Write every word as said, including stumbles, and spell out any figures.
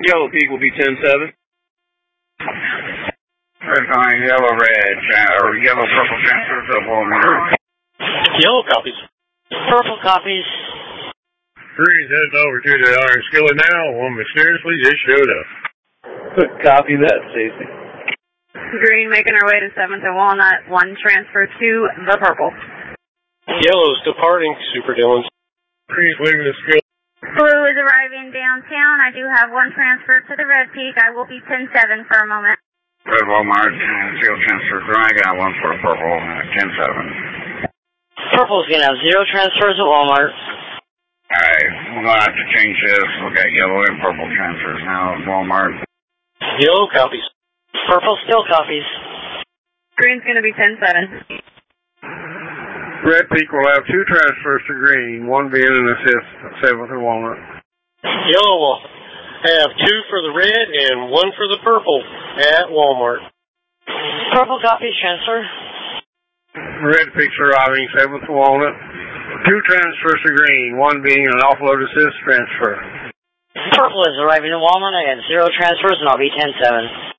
Yellow peak will be ten seven. Verifying yellow red, or yellow purple transfer to Walmart. Yellow copies. Purple copies. Green's heading over to the Iron Skillet now. One mysteriously just showed up. Copy that, Stacy. Green making our way to seventh and Walnut. One transfer to the purple. Yellow's departing, Super Dylan. Green's leaving the skillet. Blue is arriving downtown. I do have one transfer to the Red Peak. I will be ten seven for a moment. Red Walmart, zero transfer. I got one for purple, ten seven. Purple's going to have zero transfers at Walmart. Alright, we're going to have to change this. We'll get yellow and purple transfers now at Walmart. Yellow copies. Purple still copies. Green's going to be ten seven. Red Peak will have two transfers to green, one being an assist at seventh and Walnut. Yellow will have two for the red and one for the purple at Walmart. Purple copies transfer. Red Peak's arriving seventh and Walnut. Two transfers to green, one being an offload assist transfer. Purple is arriving in Walmart. I got zero transfers and I'll be ten seven.